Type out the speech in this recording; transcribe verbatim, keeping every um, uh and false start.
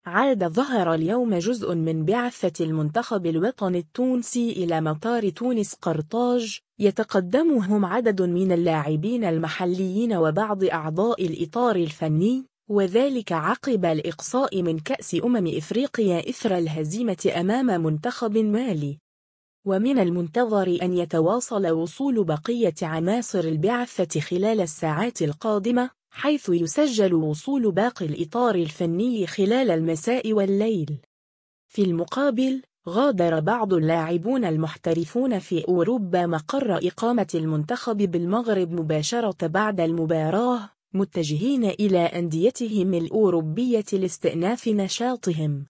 عاد ظهر اليوم جزء من بعثة المنتخب الوطني التونسي إلى مطار تونس قرطاج، يتقدمهم عدد من اللاعبين المحليين وبعض أعضاء الإطار الفني، وذلك عقب الإقصاء من كأس أمم إفريقيا إثر الهزيمة أمام منتخب مالي. ومن المنتظر أن يتواصل وصول بقية عناصر البعثة خلال الساعات القادمة، حيث يسجل وصول باقي الإطار الفني خلال المساء والليل. في المقابل، غادر بعض اللاعبون المحترفون في أوروبا مقر إقامة المنتخب بالمغرب مباشرة بعد المباراة، متجهين إلى أنديتهم الأوروبية لاستئناف نشاطهم.